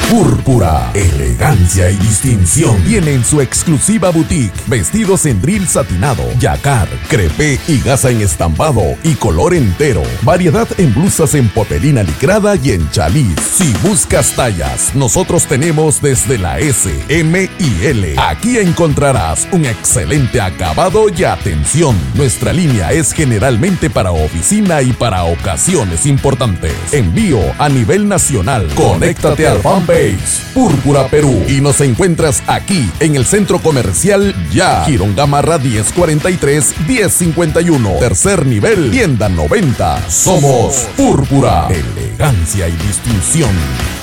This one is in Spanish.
Púrpura, elegancia y distinción. Viene en su exclusiva boutique. Vestidos en drill satinado, yacar, crepé y gasa en estampado y color entero. Variedad en blusas en popelina licrada y en chaliz. Si buscas tallas, nosotros tenemos desde la S, M y L. Aquí encontrarás un excelente acabado y atención. Nuestra línea es generalmente para oficina y para ocasiones importantes. Envío a nivel nacional. Conéctate al fanpage Púrpura Perú y nos encuentras aquí en el Centro Comercial Ya. Girón Gamarra 1043-1051. Tercer nivel, tienda 90. Somos Púrpura, elegancia y distinción.